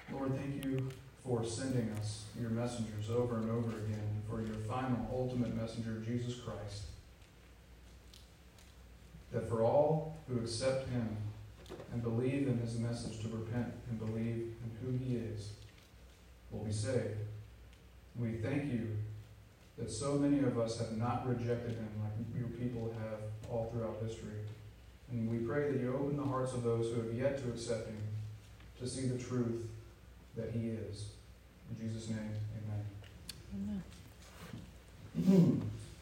Lord, thank you for sending us your messengers over and over again, and for your final, ultimate messenger, Jesus Christ. That for all who accept him and believe in his message to repent and believe in who he is, will be saved. We thank you that so many of us have not rejected him like your people have all throughout history. And we pray that you open the hearts of those who have yet to accept him to see the truth that he is. In Jesus' name, amen. Amen.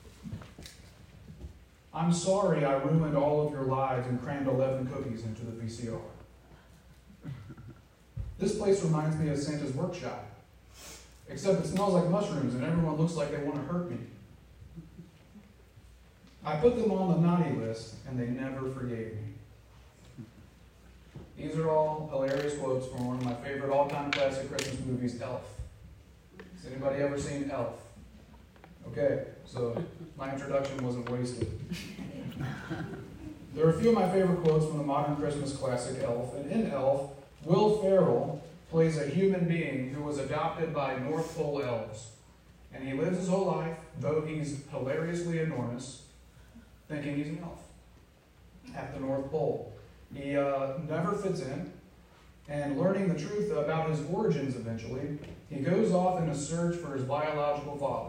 I'm sorry I ruined all of your lives and crammed 11 cookies into the VCR. This place reminds me of Santa's workshop. Except it smells like mushrooms and everyone looks like they want to hurt me. I put them on the naughty list and they never forgave me. These are all hilarious quotes from one of my favorite all-time classic Christmas movies, Elf. Has anybody ever seen Elf? Okay, so my introduction wasn't wasted. There are a few of my favorite quotes from the modern Christmas classic, Elf. And in Elf, Will Ferrell plays a human being who was adopted by North Pole elves. And he lives his whole life, though he's hilariously enormous, thinking he's an elf at the North Pole. He never fits in, and learning the truth about his origins eventually, he goes off in a search for his biological father.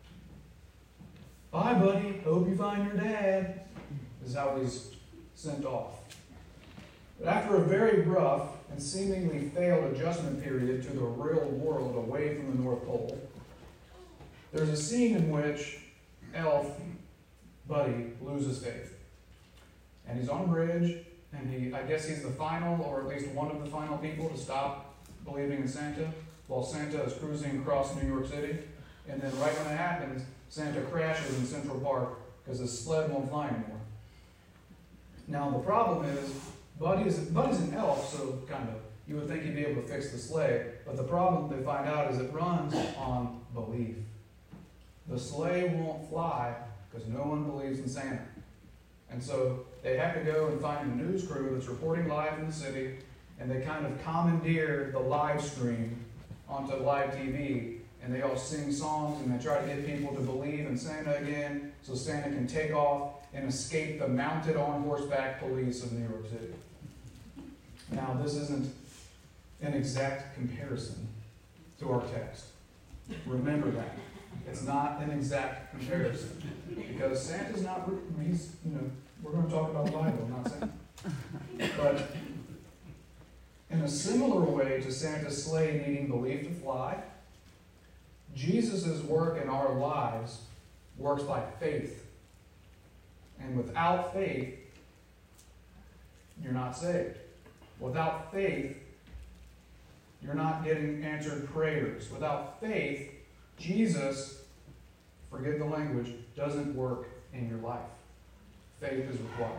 Bye, buddy. Hope you find your dad, is how he's sent off. But after a very rough and seemingly failed adjustment period to the real world away from the North Pole, there's a scene in which Elf Buddy loses faith. And he's on a bridge, and I guess he's the final, or at least one of the final people to stop believing in Santa, while Santa is cruising across New York City. And then right when it happens, Santa crashes in Central Park because his sled won't fly anymore. Now the problem is, Buddy's an elf, so kind of, you would think he'd be able to fix the sleigh, but the problem they find out is it runs on belief. The sleigh won't fly because no one believes in Santa. And so they have to go and find a news crew that's reporting live in the city, and they kind of commandeer the live stream onto live TV, and they all sing songs, and they try to get people to believe in Santa again, so Santa can take off and escape the mounted on horseback police of New York City. Now, this isn't an exact comparison to our text. Remember that. It's not an exact comparison. Because Santa's not, we're going to talk about the Bible, not Santa. But in a similar way to Santa's sleigh needing belief to fly, Jesus' work in our lives works by faith. And without faith, you're not saved. Without faith, you're not getting answered prayers. Without faith, Jesus, forgive the language, doesn't work in your life. Faith is required.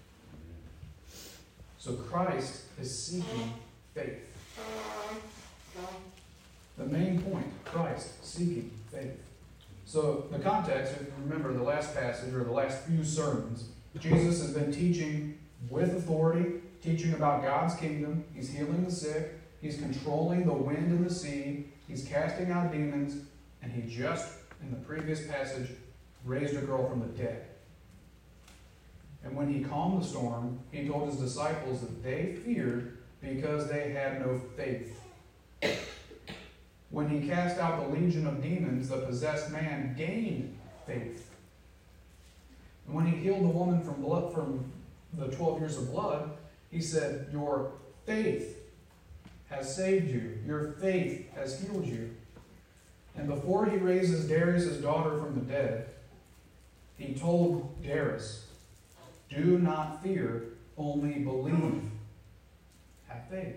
So Christ is seeking faith. The main point, Christ seeking faith. So the context, if you remember the last passage or the last few sermons, Jesus has been teaching with authority, teaching about God's kingdom. He's healing the sick. He's controlling the wind and the sea. He's casting out demons. And he just, in the previous passage, raised a girl from the dead. And when he calmed the storm, he told his disciples that they feared because they had no faith. When he cast out the legion of demons, the possessed man gained faith. And when he healed the woman from the 12 years of blood, he said, your faith has saved you. Your faith has healed you. And before he raises Darius' daughter from the dead, he told Darius, do not fear, only believe. Have faith.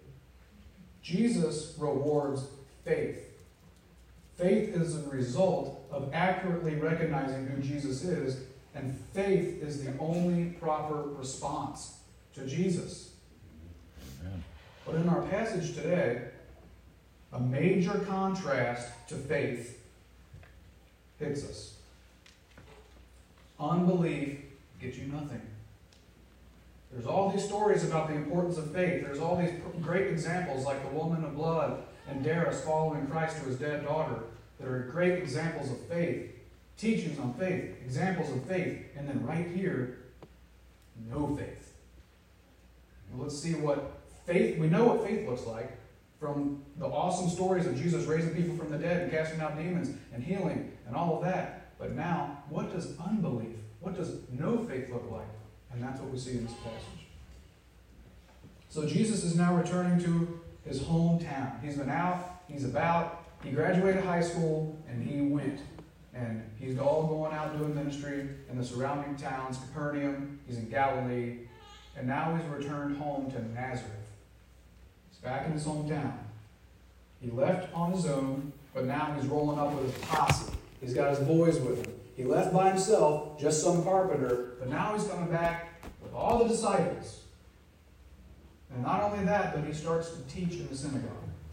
Jesus rewards faith. Faith is a result of accurately recognizing who Jesus is, and faith is the only proper response to Jesus. Amen. But in our passage today, a major contrast to faith hits us. Unbelief gets you nothing. There's all these stories about the importance of faith. There's all these great examples like the woman of blood and Darius following Christ to his dead daughter that are great examples of faith, teachings on faith, examples of faith. And then right here, no faith. Well, let's see what faith, we know what faith looks like from the awesome stories of Jesus raising people from the dead and casting out demons and healing and all of that. But now, what does unbelief, what does no faith look like? And that's what we see in this passage. So Jesus is now returning to his hometown. He's been out, he's about, he graduated high school, and he went. And he's all going out doing ministry in the surrounding towns, Capernaum, he's in Galilee, and now he's returned home to Nazareth. He's back in his hometown. He left on his own, but now he's rolling up with his posse. He's got his boys with him. He left by himself, just some carpenter, but now he's coming back with all the disciples. And not only that, but he starts to teach in the synagogue.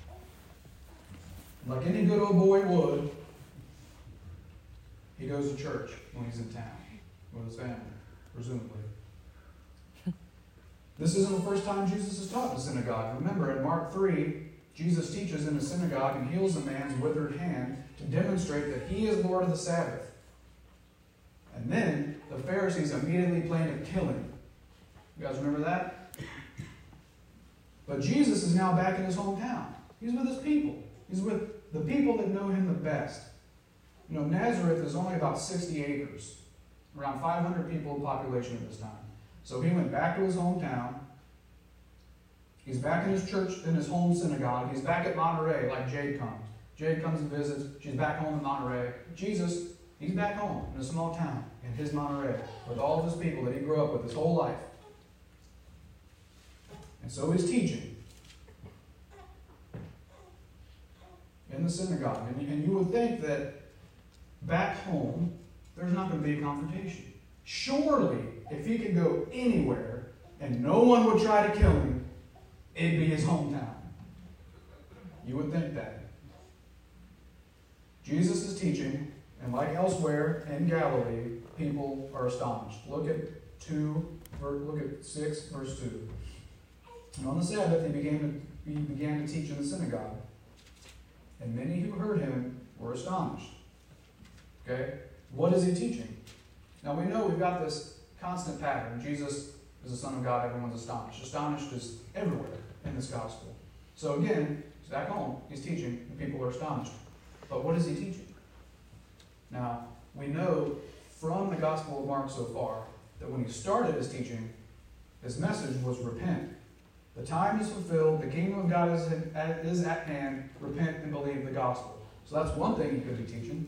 Like any good old boy would, he goes to church when he's in town with his family, presumably. This isn't the first time Jesus has taught in a synagogue. Remember, in Mark 3, Jesus teaches in the synagogue and heals a man's withered hand to demonstrate that he is Lord of the Sabbath. And then the Pharisees immediately plan to kill him. You guys remember that? But Jesus is now back in his hometown. He's with his people. He's with the people that know him the best. You know, Nazareth is only about 60 acres, around 500 people in population at this time. So he went back to his hometown. He's back in his church, in his home synagogue. He's back at Monterey, like Jade comes. Jade comes and visits. She's back home in Monterey. Jesus, he's back home in a small town, in his Monterey, with all of his people that he grew up with his whole life. And so he's teaching in the synagogue. And you would think that back home, there's not going to be a confrontation. Surely, if he could go anywhere and no one would try to kill him, it'd be his hometown. You would think that. Jesus is teaching, and like elsewhere in Galilee, people are astonished. Look at 6, verse 2. And on the Sabbath, he began to teach in the synagogue, and many who heard him were astonished. Okay? What is he teaching? Now we know we've got this constant pattern. Jesus is the Son of God, everyone's astonished. Astonished is everywhere in this gospel. So again, he's back home, he's teaching, and people are astonished. But what is he teaching? Now, we know from the Gospel of Mark so far that when he started his teaching, his message was repent. The time is fulfilled, the kingdom of God is at hand, repent and believe the gospel. So that's one thing he could be teaching.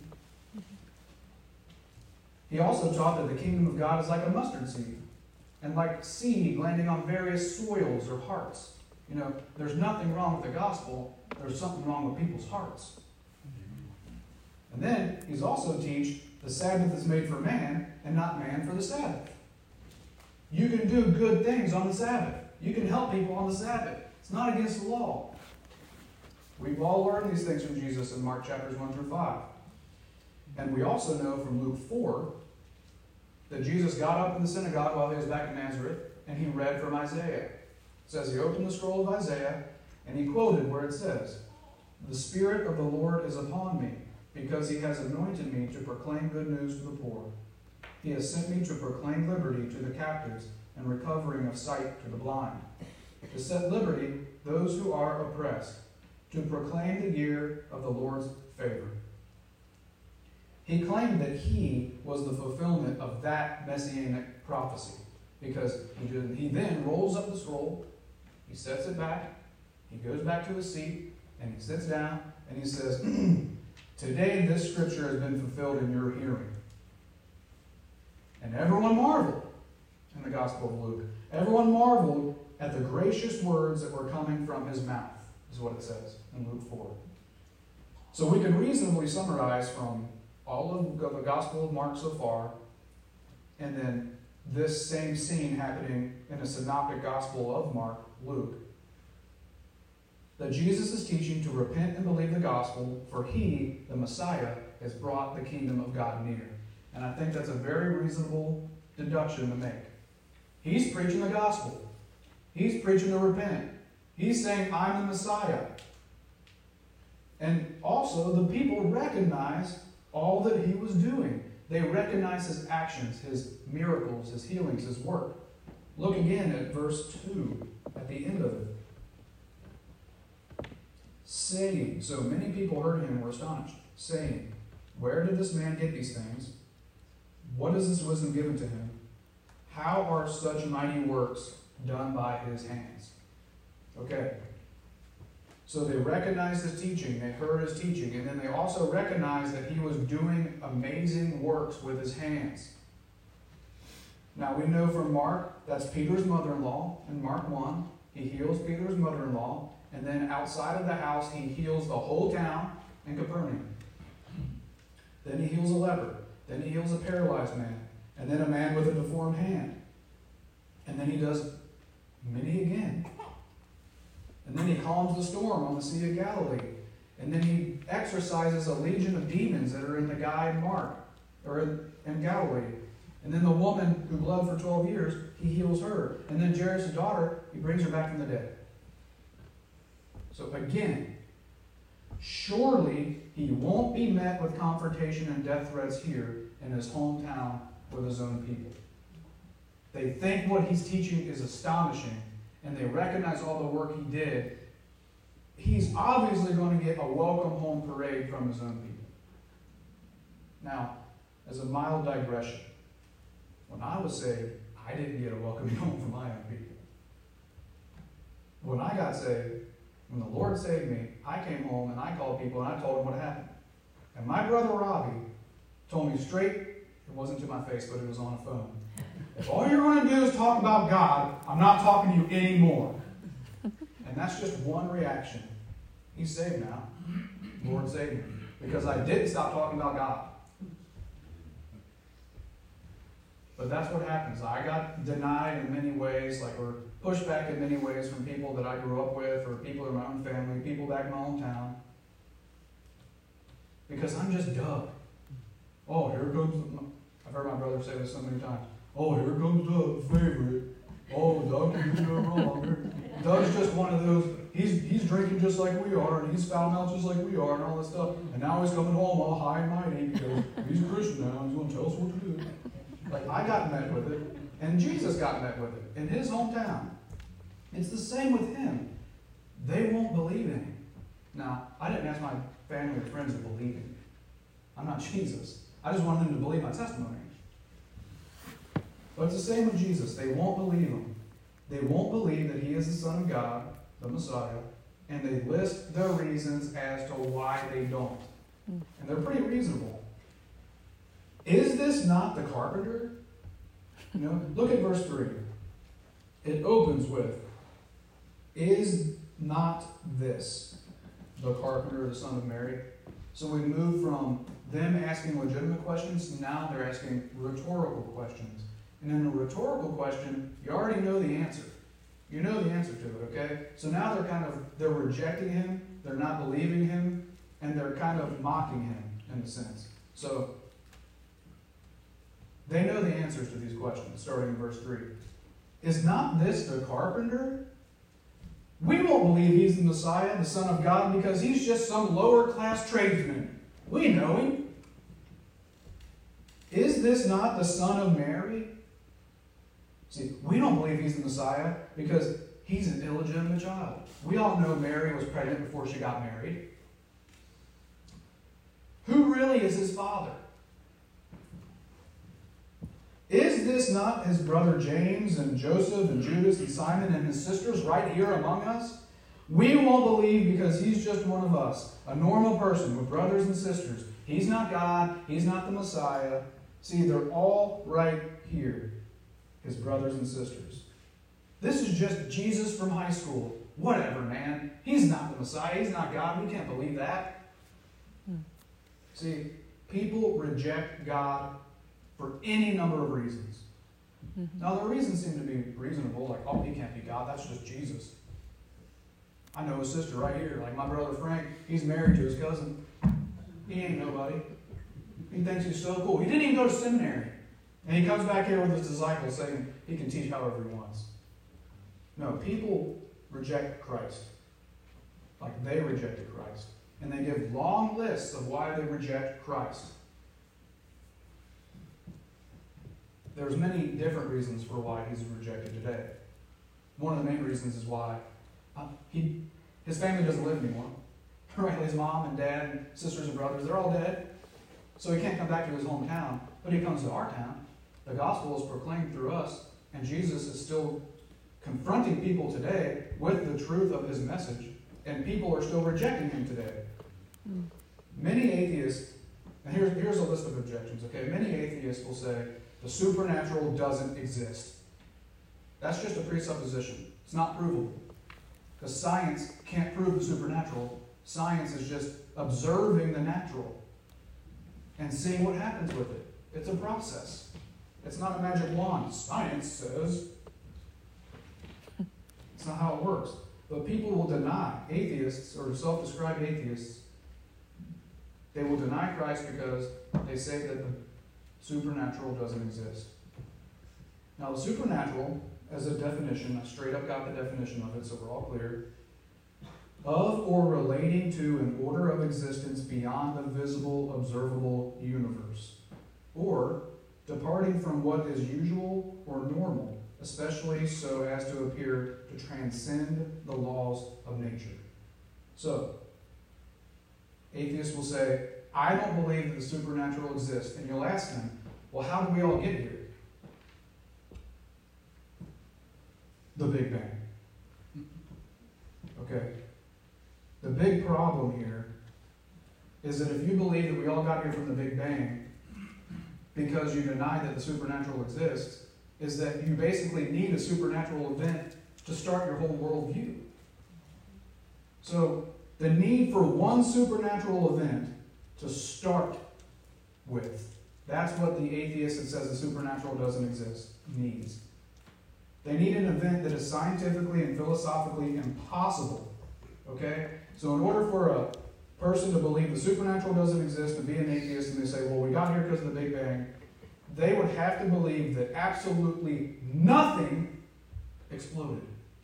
He also taught that the kingdom of God is like a mustard seed, and like seed landing on various soils or hearts. You know, there's nothing wrong with the gospel, there's something wrong with people's hearts. And then he's also teach the Sabbath is made for man, and not man for the Sabbath. You can do good things on the Sabbath. You can help people on the Sabbath. It's not against the law. We've all learned these things from Jesus in Mark chapters 1 through 5. And we also know from Luke 4 that Jesus got up in the synagogue while he was back in Nazareth, and he read from Isaiah. It says he opened the scroll of Isaiah, and he quoted where it says, "The Spirit of the Lord is upon me, because he has anointed me to proclaim good news to the poor. He has sent me to proclaim liberty to the captives and recovering of sight to the blind, to set liberty those who are oppressed, to proclaim the year of the Lord's favor." He claimed that he was the fulfillment of that messianic prophecy, because he then rolls up the scroll, he sets it back, he goes back to his seat, and he sits down, and he says, "Today this scripture has been fulfilled in your hearing." And everyone marveled in the Gospel of Luke. Everyone marveled at the gracious words that were coming from his mouth, is what it says in Luke 4. So we can reasonably summarize from all of the Gospel of Mark so far, and then this same scene happening in the Synoptic Gospel of Mark, Luke, that Jesus is teaching to repent and believe the gospel, for he, the Messiah, has brought the kingdom of God near. And I think that's a very reasonable deduction to make. He's preaching the gospel. He's preaching to repent. He's saying, I'm the Messiah. And also, the people recognize all that he was doing. They recognize his actions, his miracles, his healings, his work. Look again at verse 2, at the end of it. Saying, so many people heard him and were astonished, saying, where did this man get these things? What is this wisdom given to him? How are such mighty works done by his hands? Okay. So they recognized his teaching, they heard his teaching, and then they also recognized that he was doing amazing works with his hands. Now we know from Mark, that's Peter's mother-in-law in Mark 1. He heals Peter's mother-in-law, and then outside of the house, he heals the whole town in Capernaum. Then he heals a leper. Then he heals a paralyzed man. And then a man with a deformed hand. And then he does many again. And then he calms the storm on the Sea of Galilee. And then he exorcises a legion of demons that are in the guy in Mark, or in Galilee. And then the woman who bled for 12 years, he heals her. And then Jairus' daughter, he brings her back from the dead. So again, surely he won't be met with confrontation and death threats here in his hometown with his own people. They think what he's teaching is astonishing, and they recognize all the work he did. He's obviously going to get a welcome home parade from his own people. Now, as a mild digression, when I was saved, I didn't get a welcome home from my own people. When I got saved, when the Lord saved me, I came home and I called people and I told them what happened. And my brother Robbie told me straight, it wasn't to my face, but it was on a phone. If all you're going to do is talk about God, I'm not talking to you anymore. And that's just one reaction. He's saved now. The Lord saved me. Because I didn't stop talking about God. But that's what happens. I got denied in many ways, or pushed back in many ways from people that I grew up with, or people in my own family, people back in my hometown. Because I'm just Doug. Oh, here comes, I've heard my brother say this so many times. Oh, here comes Doug, the favorite. Oh, Doug can do no wrong. Doug's just one of those, he's drinking just like we are, and he's foul mouthed just like we are, and all this stuff. And now he's coming home all high and mighty because he's a Christian now, and he's going to tell us what to do. I got met with it, and Jesus got met with it in his hometown. It's the same with him. They won't believe in him. Now, I didn't ask my family or friends to believe in me. I'm not Jesus. I just wanted them to believe my testimony. But it's the same with Jesus. They won't believe him. They won't believe that he is the Son of God, the Messiah, and they list their reasons as to why they don't. And they're pretty reasonable. Is this not the carpenter? Look at verse 3. It opens with, is not this the carpenter, the son of Mary? So we move from them asking legitimate questions to now they're asking rhetorical questions. And in a rhetorical question, you already know the answer. You know the answer to it, okay? So now they're rejecting him, they're not believing him, and they're kind of mocking him in a sense. So they know the answers to these questions, starting in verse 3. Is not this the carpenter? We won't believe he's the Messiah, the Son of God, because he's just some lower-class tradesman. We know him. Is this not the son of Mary? See, we don't believe he's the Messiah because he's an illegitimate child. We all know Mary was pregnant before she got married. Who really is his father? Is this not his brother James and Joseph and Judas and Simon and his sisters right here among us? We won't believe because he's just one of us, a normal person with brothers and sisters. He's not God. He's not the Messiah. See, they're all right here, his brothers and sisters. This is just Jesus from high school. Whatever, man. He's not the Messiah. He's not God. We can't believe that. See, people reject God for any number of reasons. Now, the reasons seem to be reasonable, like, oh, he can't be God, that's just Jesus. I know his sister right here, like my brother Frank, he's married to his cousin. He ain't nobody. He thinks he's so cool. He didn't even go to seminary. And he comes back here with his disciples saying he can teach however he wants. No, people reject Christ. Like they rejected Christ. And they give long lists of why they reject Christ. There's many different reasons for why he's rejected today. One of the main reasons is why his family doesn't live anymore. Right? His mom and dad and sisters and brothers, they're all dead. So he can't come back to his hometown. But he comes to our town. The gospel is proclaimed through us. And Jesus is still confronting people today with the truth of his message. And people are still rejecting him today. Many atheists, and here's a list of objections, okay? Many atheists will say the supernatural doesn't exist. That's just a presupposition. It's not provable. Because science can't prove the supernatural. Science is just observing the natural and seeing what happens with it. It's a process. It's not a magic wand. Science says. It's not how it works. But people will deny, atheists or self-described atheists, they will deny Christ because they say that the supernatural doesn't exist. Now, the supernatural, as a definition, I straight up got the definition of it, so we're all clear. Of or relating to an order of existence beyond the visible, observable universe. Or departing from what is usual or normal, especially so as to appear to transcend the laws of nature. So, atheists will say, I don't believe that the supernatural exists. And you'll ask them, well, how did we all get here? The Big Bang. Okay. The big problem here is that if you believe that we all got here from the Big Bang because you deny that the supernatural exists, is that you basically need a supernatural event to start your whole worldview. So, the need for one supernatural event to start with, that's what the atheist that says the supernatural doesn't exist needs. They need an event that is scientifically and philosophically impossible. Okay? So in order for a person to believe the supernatural doesn't exist and be an atheist, and they say, well, we got here because of the Big Bang, they would have to believe that absolutely nothing exploded.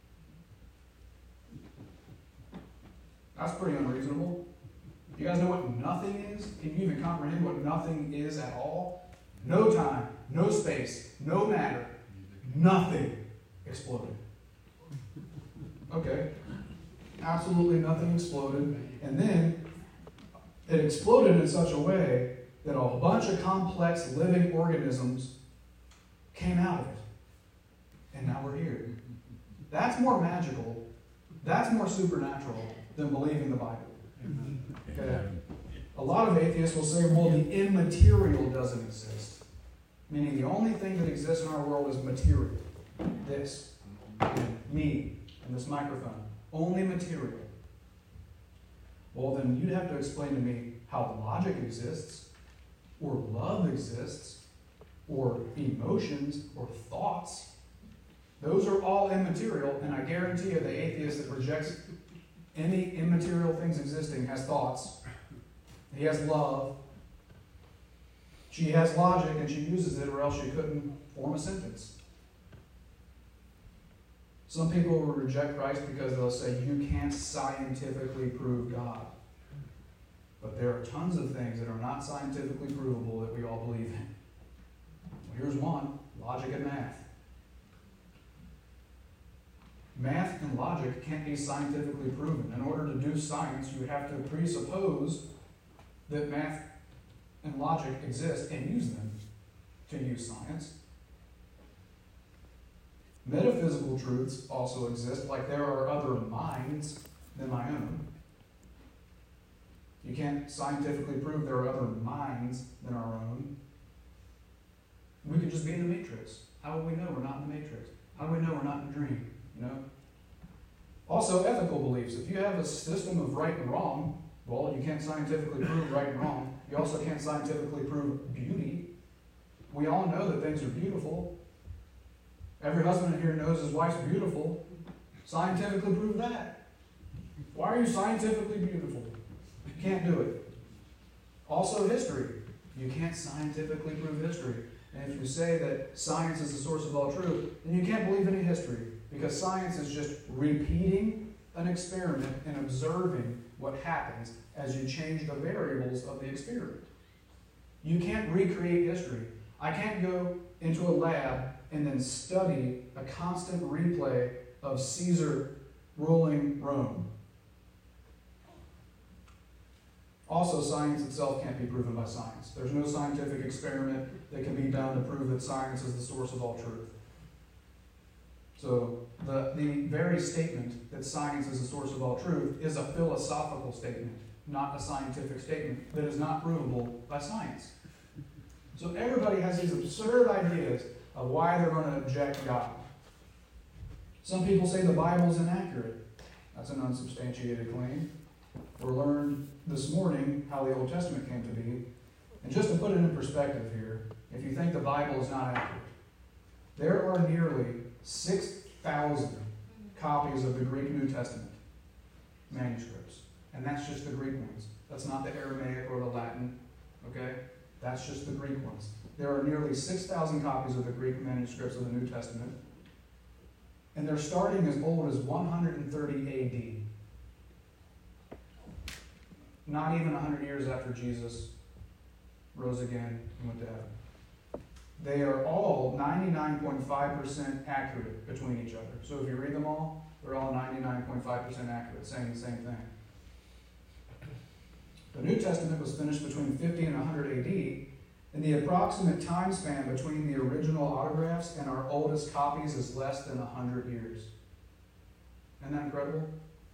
That's pretty unreasonable. You guys know what nothing is? Can you even comprehend what nothing is at all? No time, no space, no matter, nothing exploded. Okay. Absolutely nothing exploded. And then it exploded in such a way that a bunch of complex living organisms came out of it. And now we're here. That's more magical. That's more supernatural than believing the Bible. Okay. A lot of atheists will say, well, the immaterial doesn't exist. Meaning the only thing that exists in our world is material. This, and me, and this microphone. Only material. Well, then you'd have to explain to me how logic exists, or love exists, or emotions, or thoughts. Those are all immaterial, and I guarantee you the atheist that rejects any immaterial things existing has thoughts. He has love. She has logic, and she uses it, or else she couldn't form a sentence. Some people will reject Christ because they'll say, you can't scientifically prove God. But there are tons of things that are not scientifically provable that we all believe in. Well, here's one, logic and math. Math and logic can't be scientifically proven. In order to do science, you have to presuppose that math and logic exist and use them to use science. Metaphysical truths also exist, like there are other minds than my own. You can't scientifically prove there are other minds than our own. We could just be in the Matrix. How would we know we're not in the Matrix? How do we know we're not in a dream? You know? Also, ethical beliefs. If you have a system of right and wrong, well, you can't scientifically prove right and wrong. You also can't scientifically prove beauty. We all know that things are beautiful. Every husband in here knows his wife's beautiful. Scientifically prove that. Why are you scientifically beautiful? You can't do it. Also history. You can't scientifically prove history. And if you say that science is the source of all truth, then you can't believe any history, because science is just repeating an experiment and observing what happens as you change the variables of the experiment. You can't recreate history. I can't go into a lab and then study a constant replay of Caesar ruling Rome. Also, science itself can't be proven by science. There's no scientific experiment that can be done to prove that science is the source of all truth. So, the very statement that science is the source of all truth is a philosophical statement, not a scientific statement that is not provable by science. So everybody has these absurd ideas of why they're going to object God. Some people say the Bible is inaccurate. That's an unsubstantiated claim. We learned this morning how the Old Testament came to be. And just to put it in perspective here, if you think the Bible is not accurate, there are nearly 6,000 copies of the Greek New Testament manuscripts. And that's just the Greek ones. That's not the Aramaic or the Latin. Okay? That's just the Greek ones. There are nearly 6,000 copies of the Greek manuscripts of the New Testament. And they're starting as old as 130 AD. Not even 100 years after Jesus rose again and went to heaven. They are all 99.5% accurate between each other. So if you read them all, they're all 99.5% accurate, saying the same thing. The New Testament was finished between 50 and 100 AD, and the approximate time span between the original autographs and our oldest copies is less than 100 years. Isn't that incredible?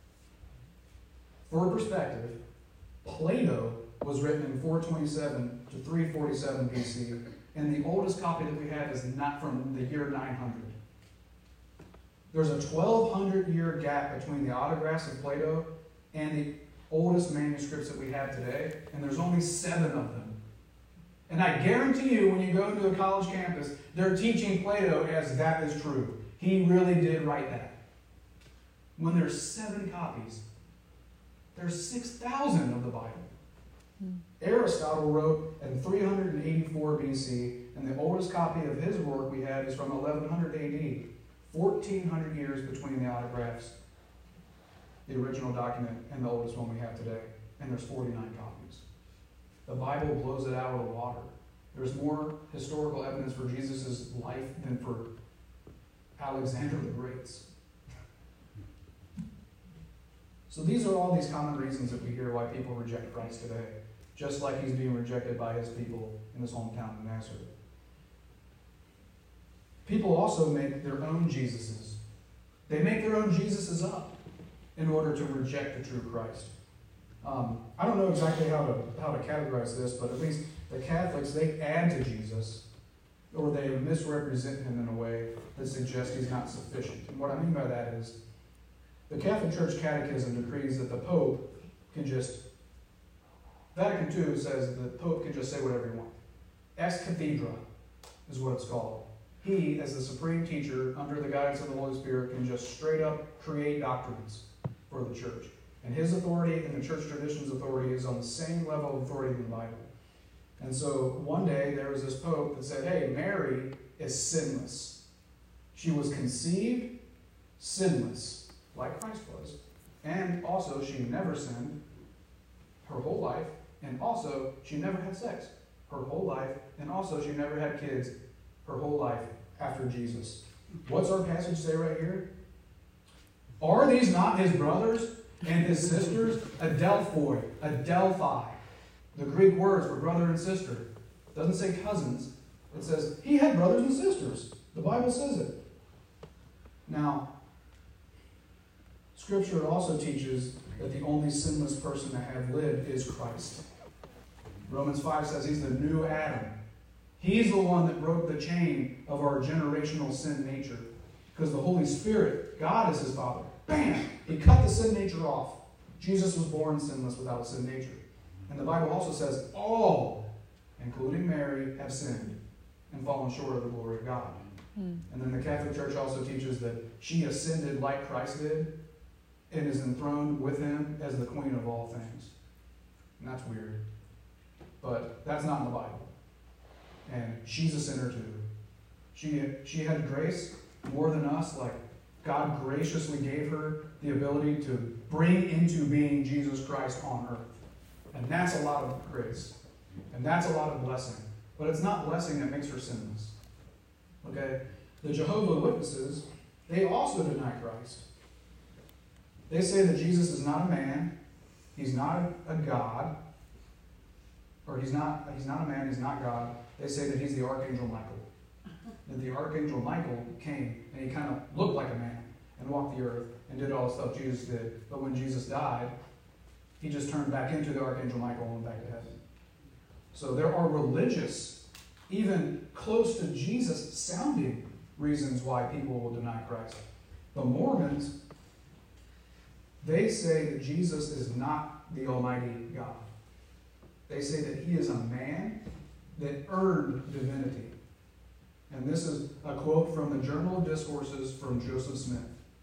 For perspective, Plato was written in 427 to 347 BC, and the oldest copy that we have is not from the year 900. There's a 1,200-year gap between the autographs of Plato and the oldest manuscripts that we have today, and there's only 7 of them. And I guarantee you, when you go into a college campus, they're teaching Plato as that is true. He really did write that. When there's 7 copies, there's 6,000 of the Bible. Aristotle wrote in 384 BC, and the oldest copy of his work we have is from 1100 AD. 1,400 years between the autographs, the original document, and the oldest one we have today. And there's 49 copies. The Bible blows it out of the water. There's more historical evidence for Jesus' life than for Alexander the Great's. So these are all these common reasons that we hear why people reject Christ today, just like he's being rejected by his people in his hometown of Nazareth. People also make their own Jesuses. They make their own Jesuses up in order to reject the true Christ. I don't know exactly how to categorize this, but at least the Catholics, they add to Jesus, or they misrepresent him in a way that suggests he's not sufficient. And what I mean by that is, the Catholic Church Catechism decrees that the Pope can just, Vatican II says that the Pope can just say whatever he wants. Ex cathedra is what it's called. He, as the supreme teacher, under the guidance of the Holy Spirit, can just straight up create doctrines for the church. And his authority and the church tradition's authority is on the same level of authority in the Bible. And so one day there was this Pope that said, hey, Mary is sinless. She was conceived sinless, like Christ was. And also she never sinned her whole life. And also she never had sex her whole life. And also she never had kids her whole life after Jesus. What's our passage say right here? Are these not his brothers and his sisters? Adelphoi, Adelphi. The Greek words for brother and sister. It doesn't say cousins. It says he had brothers and sisters. The Bible says it. Now, Scripture also teaches that the only sinless person to have lived is Christ. Romans 5 says he's the new Adam. He's the one that broke the chain of our generational sin nature. Because the Holy Spirit, God is his Father. Bam! He cut the sin nature off. Jesus was born sinless without a sin nature. And the Bible also says all, including Mary, have sinned and fallen short of the glory of God. And then the Catholic Church also teaches that she ascended like Christ did and is enthroned with him as the queen of all things. And that's weird. But that's not in the Bible. And she's a sinner too. She had grace more than us, like God graciously gave her the ability to bring into being Jesus Christ on earth. And that's a lot of grace. And that's a lot of blessing. But it's not blessing that makes her sinless. Okay? The Jehovah's Witnesses, they also deny Christ. They say that Jesus is not a man, he's not a God, or he's not a man, he's not God. They say that he's the Archangel Michael. That the Archangel Michael came and he kind of looked like a man and walked the earth and did all the stuff Jesus did. But when Jesus died, he just turned back into the Archangel Michael and went back to heaven. So there are religious, even close to Jesus sounding reasons why people will deny Christ. The Mormons, they say that Jesus is not the Almighty God. They say that he is a man that earned divinity. And this is a quote from the Journal of Discourses from Joseph Smith.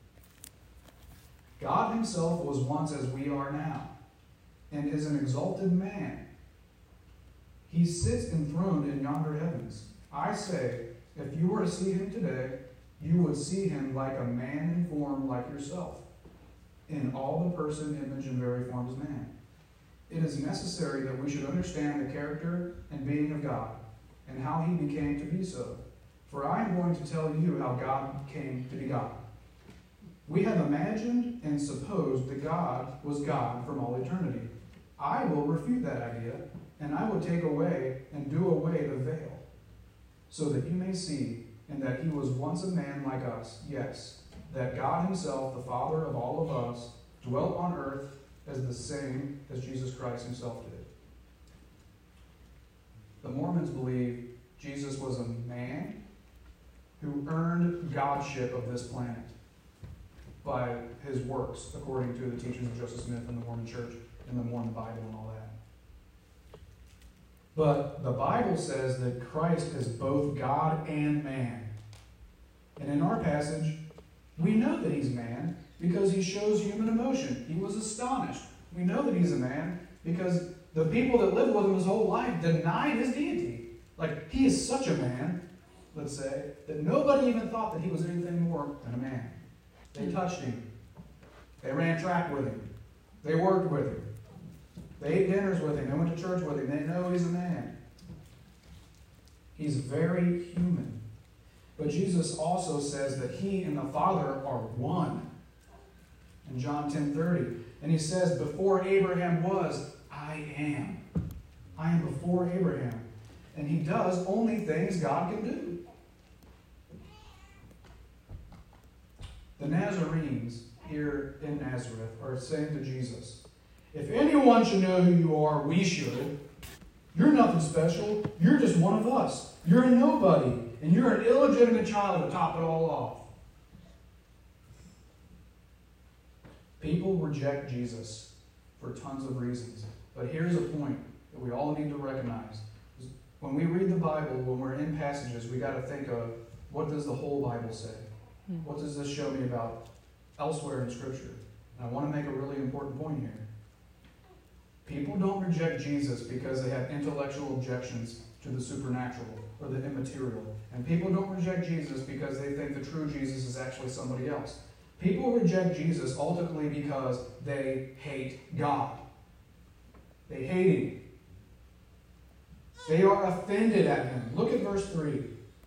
God himself was once as we are now, and is an exalted man. He sits enthroned in yonder heavens. I say, if you were to see him today, you would see him like a man in form like yourself, in all the person, image, and very form as man. It is necessary that we should understand the character and being of God, and how he became to be so. For I am going to tell you how God came to be God. We have imagined and supposed that God was God from all eternity. I will refute that idea, and I will take away and do away the veil, so that you may see, and that he was once a man like us, yes, that God himself, the Father of all of us, dwelt on earth as the same as Jesus Christ himself did. The Mormons believe Jesus was a man who earned godship of this planet by his works, according to the teachings of Joseph Smith and the Mormon Church and the Mormon Bible and all that. But the Bible says that Christ is both God and man. And in our passage, we know that he's man because he shows human emotion. He was astonished. We know that he's a man because the people that lived with him his whole life denied his deity. Like, he is such a man, let's say, that nobody even thought that he was anything more than a man. They touched him. They ran track with him. They worked with him. They ate dinners with him. They went to church with him. They know he's a man. He's very human. But Jesus also says that he and the Father are one. In John 10:30. And he says, before Abraham was, I am. I am before Abraham. And he does only things God can do. The Nazarenes here in Nazareth are saying to Jesus, if anyone should know who you are, we should. You're nothing special. You're just one of us. You're a nobody. And you're an illegitimate child to top it all off. People reject Jesus for tons of reasons. But here's a point that we all need to recognize. When we read the Bible, when we're in passages, we got to think of, what does the whole Bible say? What does this show me about elsewhere in Scripture? And I want to make a really important point here. People don't reject Jesus because they have intellectual objections to the supernatural or the immaterial. And people don't reject Jesus because they think the true Jesus is actually somebody else. People reject Jesus ultimately because they hate God. They hate him. They are offended at him. Look at verse 3.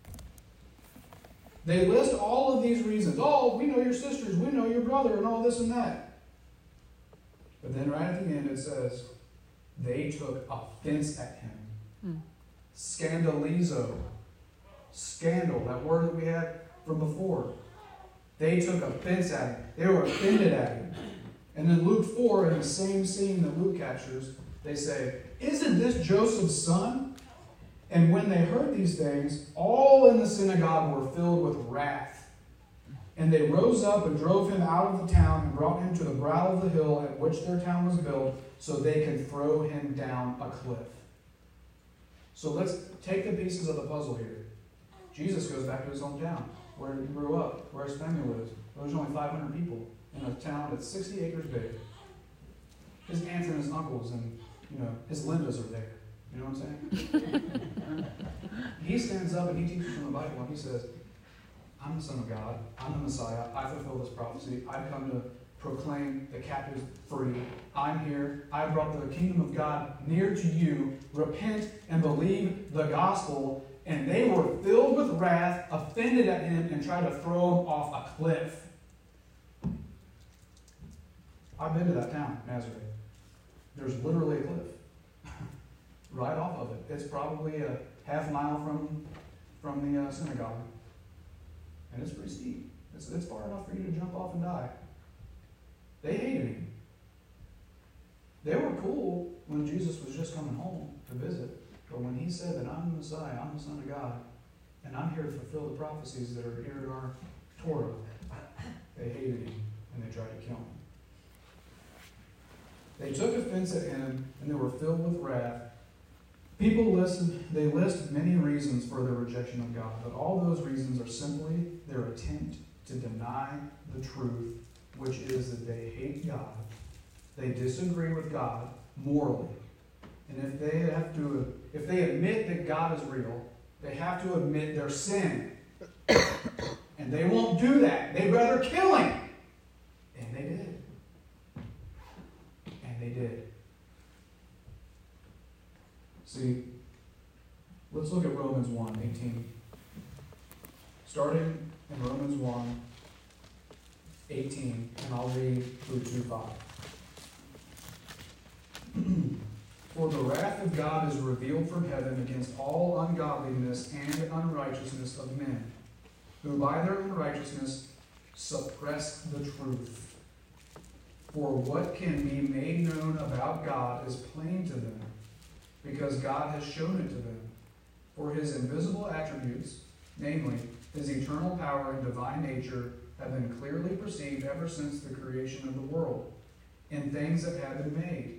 They list all of these reasons. Oh, we know your sisters, we know your brother, and all this and that. But then right at the end it says, they took offense at him. Scandalizo. Scandal, that word that we had from before. They took offense at him. They were offended at him. And in Luke 4, in the same scene that Luke captures, they say, isn't this Joseph's son? And when they heard these things, all in the synagogue were filled with wrath. And they rose up and drove him out of the town and brought him to the brow of the hill at which their town was built, so they could throw him down a cliff. So let's take the pieces of the puzzle here. Jesus goes back to his hometown, where he grew up, where his family lives. There's only 500 people in a town that's 60 acres big. His aunts and his uncles and his Lindas are there. You know what I'm saying? He stands up and he teaches from the Bible and he says, I'm the Son of God. I'm the Messiah. I fulfill this prophecy. I've come to proclaim the captives free. I'm here. I brought the kingdom of God near to you. Repent and believe the gospel. And they were filled with wrath, offended at him, and tried to throw him off a cliff. I've been to that town, Nazareth. There's literally a cliff right off of it. It's probably a half mile from the synagogue. And it's pretty steep. It's far enough for you to jump off and die. They hated him. They were cool when Jesus was just coming home to visit. But when he said that I'm the Messiah, I'm the Son of God, and I'm here to fulfill the prophecies that are here in our Torah, they hated him and they tried to kill him. They took offense at him and they were filled with wrath. People list many reasons for their rejection of God, but all those reasons are simply their attempt to deny the truth, which is that they hate God. They disagree with God morally. And if they admit that God is real, they have to admit their sin. And they won't do that. They'd rather kill him. And they did. And they did. See, let's look at Romans 1:18. Starting in Romans 1:18, and I'll read through 2:5. For the wrath of God is revealed from heaven against all ungodliness and unrighteousness of men, who by their unrighteousness suppress the truth. For what can be made known about God is plain to them, because God has shown it to them. For his invisible attributes, namely his eternal power and divine nature, have been clearly perceived ever since the creation of the world, in things that have been made,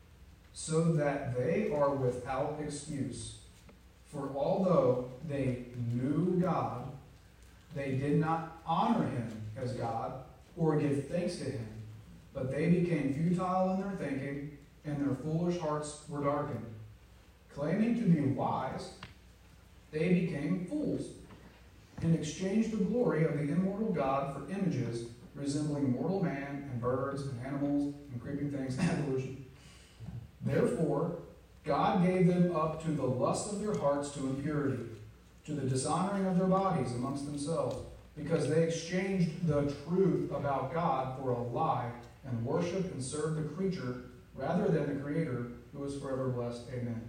so that they are without excuse. For although they knew God, they did not honor him as God or give thanks to him, but they became futile in their thinking, and their foolish hearts were darkened. Claiming to be wise, they became fools, and exchanged the glory of the immortal God for images resembling mortal man and birds and animals and creeping things. Evolution. Therefore, God gave them up to the lust of their hearts to impurity, to the dishonoring of their bodies amongst themselves, because they exchanged the truth about God for a lie, and worshiped and served the creature rather than the Creator, who is forever blessed. Amen.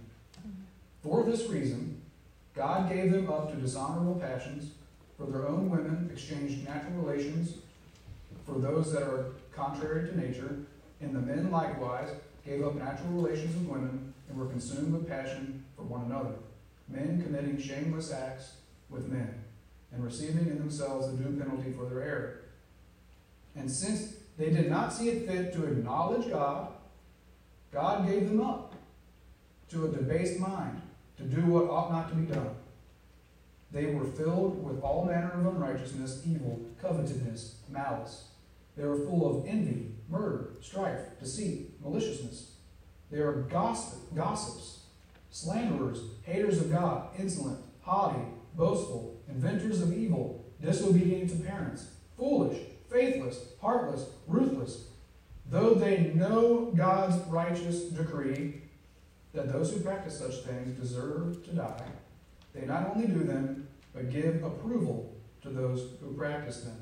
For this reason, God gave them up to dishonorable passions. For their own women exchanged natural relations for those that are contrary to nature, and the men likewise gave up natural relations with women, and were consumed with passion for one another, men committing shameless acts with men, and receiving in themselves the due penalty for their error. And since they did not see it fit to acknowledge God, God gave them up to a debased mind, to do what ought not to be done. They were filled with all manner of unrighteousness, evil, covetousness, malice. They were full of envy, murder, strife, deceit, maliciousness. They are gossips, slanderers, haters of God, insolent, haughty, boastful, inventors of evil, disobedient to parents, foolish, faithless, heartless, ruthless. Though they know God's righteous decree that those who practice such things deserve to die, they not only do them, but give approval to those who practice them.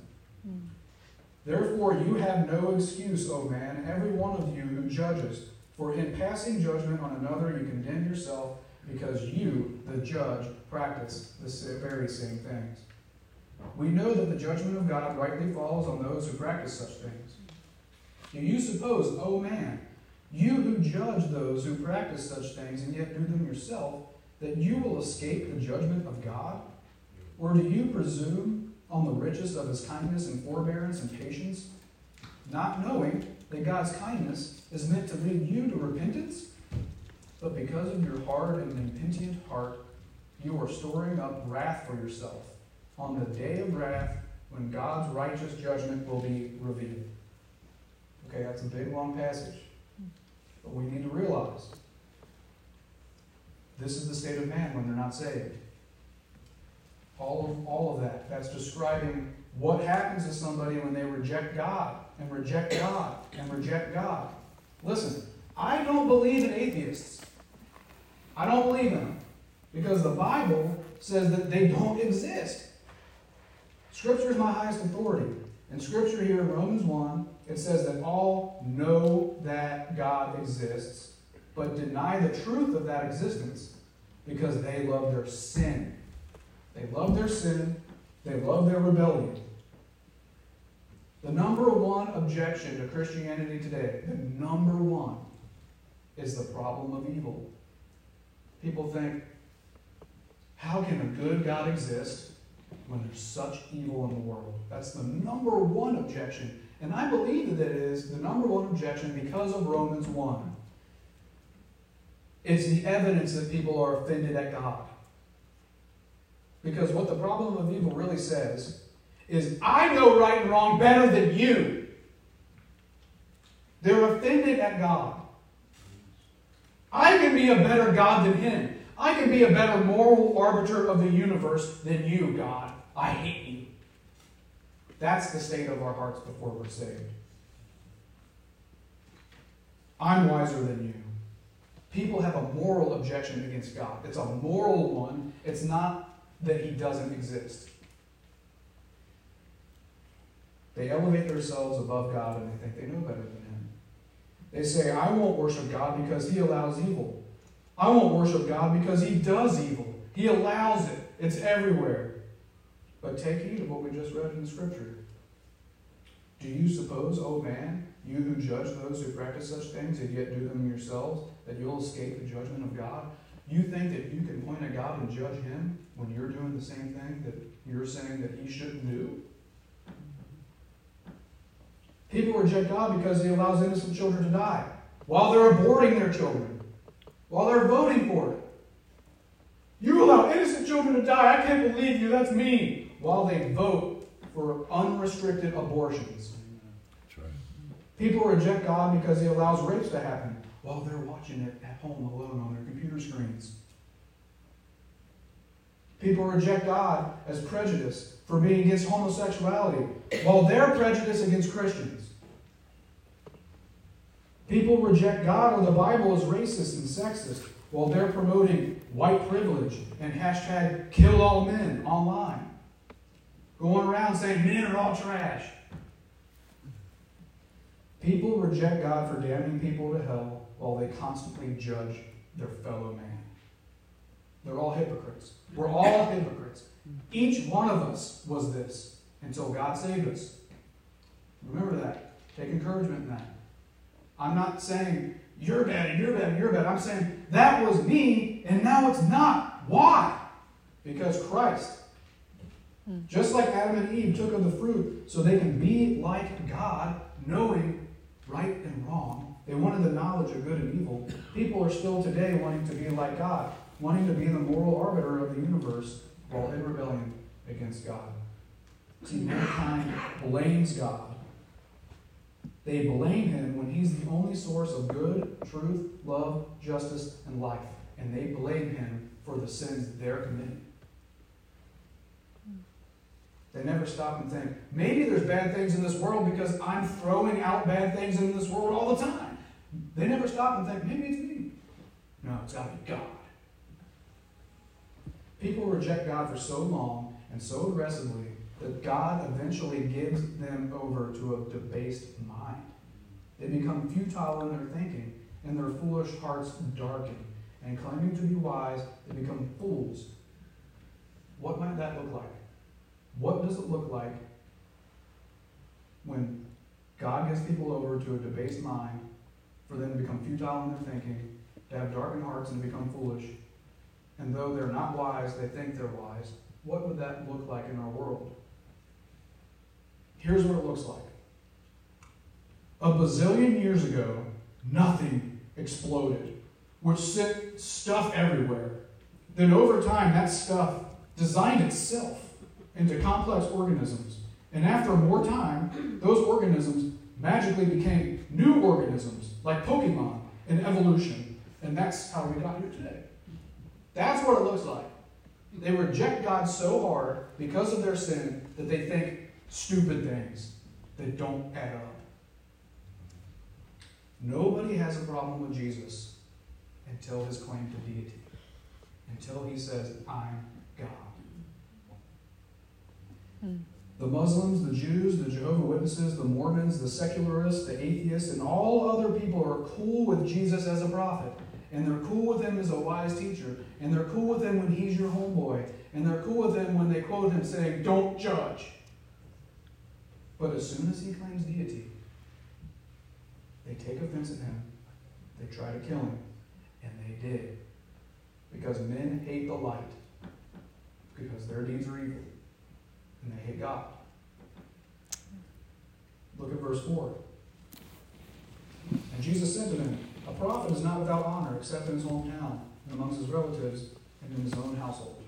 Therefore you have no excuse, O man, every one of you who judges, for in passing judgment on another you condemn yourself, because you, the judge, practice the very same things. We know that the judgment of God rightly falls on those who practice such things. Do you suppose, O man, you who judge those who practice such things and yet do them yourself, that you will escape the judgment of God? Or do you presume on the riches of his kindness and forbearance and patience, not knowing that God's kindness is meant to lead you to repentance? But because of your hard and impenitent heart, you are storing up wrath for yourself on the day of wrath, when God's righteous judgment will be revealed. Okay, that's a big, long passage. But we need to realize This is the state of man when they're not saved. All of that. That's describing what happens to somebody when they reject God and reject God and reject God. Listen, I don't believe in atheists. I don't believe in them. Because the Bible says that they don't exist. Scripture is my highest authority. And Scripture here in Romans 1, it says that all know that God exists, but deny the truth of that existence because they love their sin. They love their sin. They love their rebellion. The number one objection to Christianity today, the number one, is the problem of evil. People think, how can a good God exist when there's such evil in the world? That's the number one objection. And I believe that it is the number one objection because of Romans 1. It's the evidence that people are offended at God. Because what the problem of evil really says is, I know right and wrong better than you. They're offended at God. I can be a better God than him. I can be a better moral arbiter of the universe than you, God. I hate you. That's the state of our hearts before we're saved. I'm wiser than you. People have a moral objection against God. It's a moral one. It's not that he doesn't exist. They elevate themselves above God and they think they know better than him. They say, I won't worship God because he allows evil. I won't worship God because he does evil. He allows it. It's everywhere. But take heed of what we just read in the Scripture. Do you suppose, O man, you who judge those who practice such things and yet do them yourselves, that you'll escape the judgment of God? You think that you can point at God and judge him when you're doing the same thing that you're saying that he shouldn't do? People reject God because he allows innocent children to die while they're aborting their children, while they're voting for it. You allow innocent children to die. I can't believe you. That's mean. While they vote for unrestricted abortions. That's right. People reject God because he allows rapes to happen while they're watching it at home alone on their computer screens. People reject God as prejudice for being against homosexuality while they're prejudiced against Christians. People reject God or the Bible as racist and sexist while they're promoting white privilege and hashtag kill all men online. Going around saying men are all trash. People reject God for damning people to hell while they constantly judge their fellow man. They're all hypocrites. We're all hypocrites. Each one of us was this until God saved us. Remember that. Take encouragement in that. I'm not saying you're bad and you're bad and you're bad. I'm saying that was me and now it's not. Why? Because Christ. Just like Adam and Eve took of the fruit so they can be like God, knowing right and wrong. They wanted the knowledge of good and evil. People are still today wanting to be like God, wanting to be the moral arbiter of the universe while in rebellion against God. See, mankind blames God. They blame him when he's the only source of good, truth, love, justice, and life. And they blame him for the sins they're committing. They never stop and think, maybe there's bad things in this world because I'm throwing out bad things in this world all the time. They never stop and think, maybe it's me. No, it's got to be God. People reject God for so long and so aggressively that God eventually gives them over to a debased mind. They become futile in their thinking, and their foolish hearts darken. And claiming to be wise, they become fools. What might that look like? What does it look like when God gives people over to a debased mind for them to become futile in their thinking, to have darkened hearts and to become foolish? And though they're not wise, they think they're wise. What would that look like in our world? Here's what it looks like. A bazillion years ago, nothing exploded, which sent stuff everywhere. Then over time, that stuff designed itself into complex organisms. And after more time, those organisms magically became new organisms, like Pokemon in evolution. And that's how we got here today. That's what it looks like. They reject God so hard because of their sin that they think stupid things that don't add up. Nobody has a problem with Jesus until his claim to deity. Until he says, I'm God. The Muslims, the Jews, the Jehovah's Witnesses, the Mormons, the secularists, the atheists, and all other people are cool with Jesus as a prophet. And they're cool with him as a wise teacher. And they're cool with him when he's your homeboy. And they're cool with him when they quote him saying, don't judge. But as soon as he claims deity, they take offense at him. They try to kill him. And they did. Because men hate the light. Because their deeds are evil. And they hate God. Look at verse 4. And Jesus said to them, a prophet is not without honor except in his hometown, and amongst his relatives, and in his own household.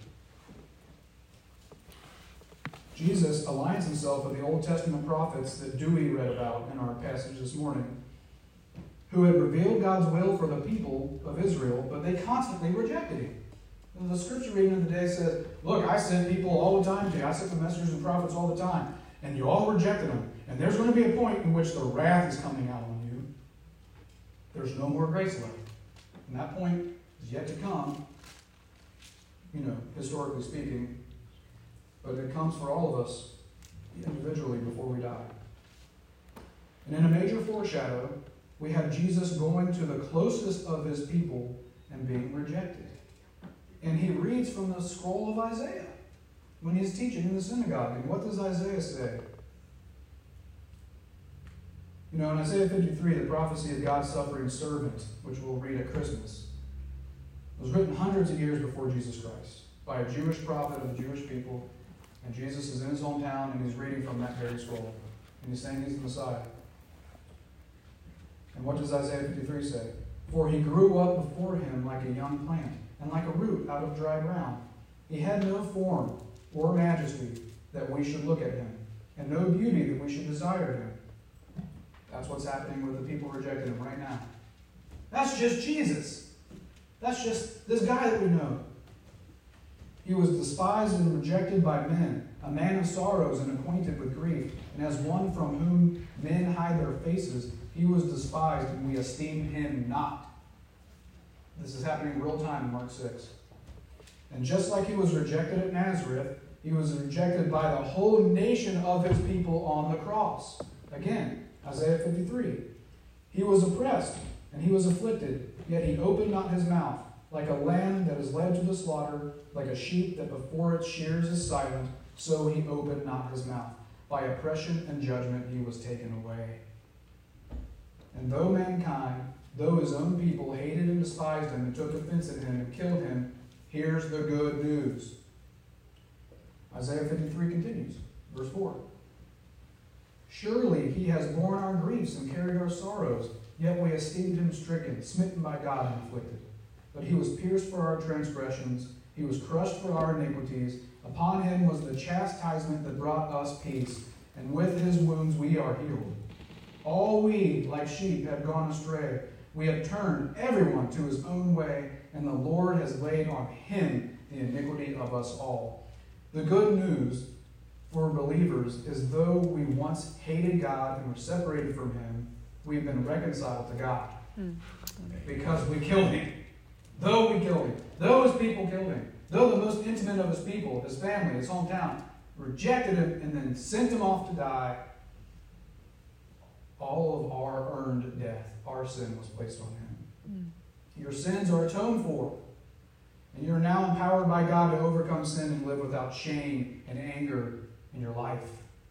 Jesus aligns himself with the Old Testament prophets that Dewey read about in our passage this morning, who had revealed God's will for the people of Israel, but they constantly rejected him. And the scripture reading of the day says, look, I sent people all the time to you. I sent the messengers and prophets all the time, and you all rejected them. And there's going to be a point in which the wrath is coming out on you. There's no more grace left. And that point is yet to come, historically speaking. But it comes for all of us individually before we die. And in a major foreshadow, we have Jesus going to the closest of his people and being rejected. And he reads from the scroll of Isaiah when he's teaching in the synagogue. And what does Isaiah say? In Isaiah 53, the prophecy of God's suffering servant, which we'll read at Christmas, was written hundreds of years before Jesus Christ by a Jewish prophet of the Jewish people. And Jesus is in his hometown, and he's reading from that very scroll. And he's saying he's the Messiah. And what does Isaiah 53 say? For he grew up before him like a young plant, and like a root out of dry ground. He had no form or majesty that we should look at him, and no beauty that we should desire him. That's what's happening with the people rejecting him right now. That's just Jesus. That's just this guy that we know. He was despised and rejected by men, a man of sorrows and acquainted with grief. And as one from whom men hide their faces, he was despised, and we esteemed him not. This is happening in real time in Mark 6. And just like he was rejected at Nazareth, he was rejected by the whole nation of his people on the cross. Again, Isaiah 53. He was oppressed, and he was afflicted, yet he opened not his mouth. Like a lamb that is led to the slaughter, like a sheep that before its shears is silent, so he opened not his mouth. By oppression and judgment he was taken away. And though mankind, though his own people hated and despised him and took offense at him and killed him, here's the good news. Isaiah 53 continues, verse 4. Surely he has borne our griefs and carried our sorrows, yet we esteemed him stricken, smitten by God, and afflicted. But he was pierced for our transgressions, he was crushed for our iniquities. Upon him was the chastisement that brought us peace, and with his wounds we are healed. All we, like sheep, have gone astray. We have turned everyone to his own way, and the Lord has laid on him the iniquity of us all. The good news for believers is though we once hated God and were separated from him, we've been reconciled to God. Because we killed him. Though we killed him. Though his people killed him. Though the most intimate of his people, his family, his hometown, rejected him and then sent him off to die, all of our earned death, our sin was placed on him. Your sins are atoned for. And you're now empowered by God to overcome sin and live without shame and anger in your life.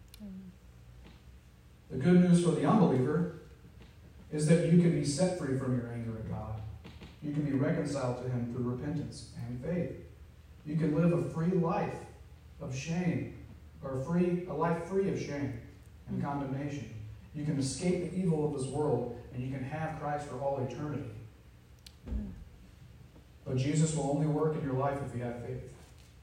The good news for the unbeliever is that you can be set free from your anger at God. You can be reconciled to him through repentance and faith. You can live a free life of shame, or a life free of shame and condemnation. You can escape the evil of this world, and you can have Christ for all eternity. But Jesus will only work in your life if you have faith.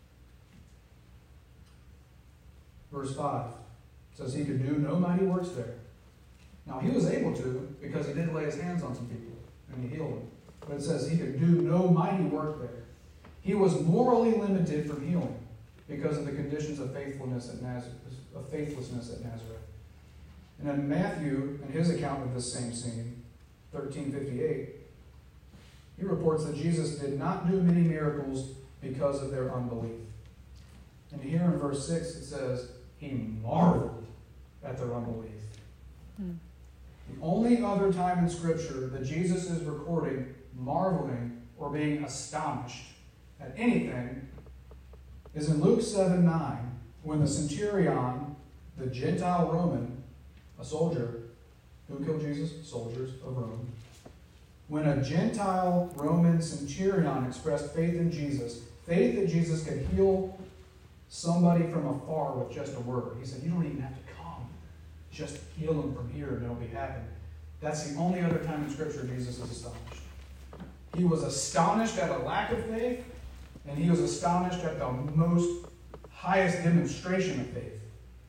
Verse 5 says he could do no mighty works there. Now he was able to because he did lay his hands on some people and he healed them. But it says he could do no mighty work there. He was morally limited from healing because of the conditions of faithlessness at Nazareth. And in Matthew, in his account of this same scene, 13:58, he reports that Jesus did not do many miracles because of their unbelief. And here in verse 6 it says, he marveled at their unbelief. The only other time in Scripture that Jesus is recording marveling or being astonished at anything is in Luke 7:9, when the centurion, the Gentile Roman, a soldier, who killed Jesus? Soldiers of Rome. When a Gentile Roman centurion expressed faith in Jesus, faith that Jesus could heal somebody from afar with just a word. He said, you don't even have to come. Just heal them from here and it'll be happening. That's the only other time in Scripture Jesus is astonished. He was astonished at a lack of faith, and he was astonished at the most highest demonstration of faith.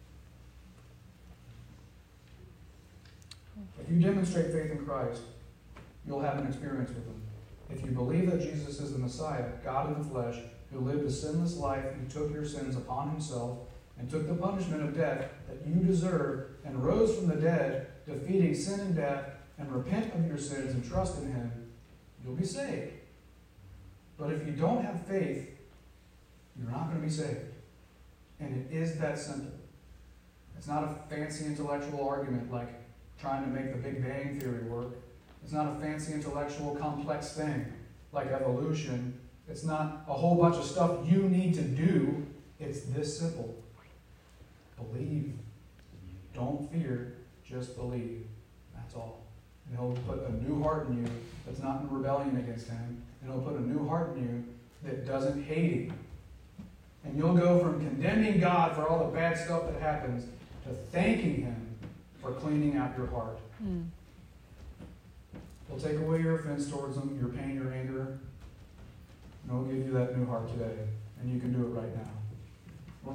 If you demonstrate faith in Christ, you'll have an experience with him. If you believe that Jesus is the Messiah, God in the flesh, who lived a sinless life and took your sins upon himself and took the punishment of death that you deserve and rose from the dead, defeating sin and death, and repent of your sins and trust in him, you'll be saved. But if you don't have faith, you're not going to be saved. And it is that simple. It's not a fancy intellectual argument like trying to make the Big Bang Theory work. It's not a fancy intellectual complex thing like evolution. It's not a whole bunch of stuff you need to do. It's this simple. Believe. Don't fear. Just believe. That's all. And he'll put a new heart in you that's not in rebellion against him. And he'll put a new heart in you that doesn't hate him. And you'll go from condemning God for all the bad stuff that happens to thanking him for cleaning out your heart. He'll take away your offense towards him, your pain, your anger. And he'll give you that new heart today. And you can do it right now.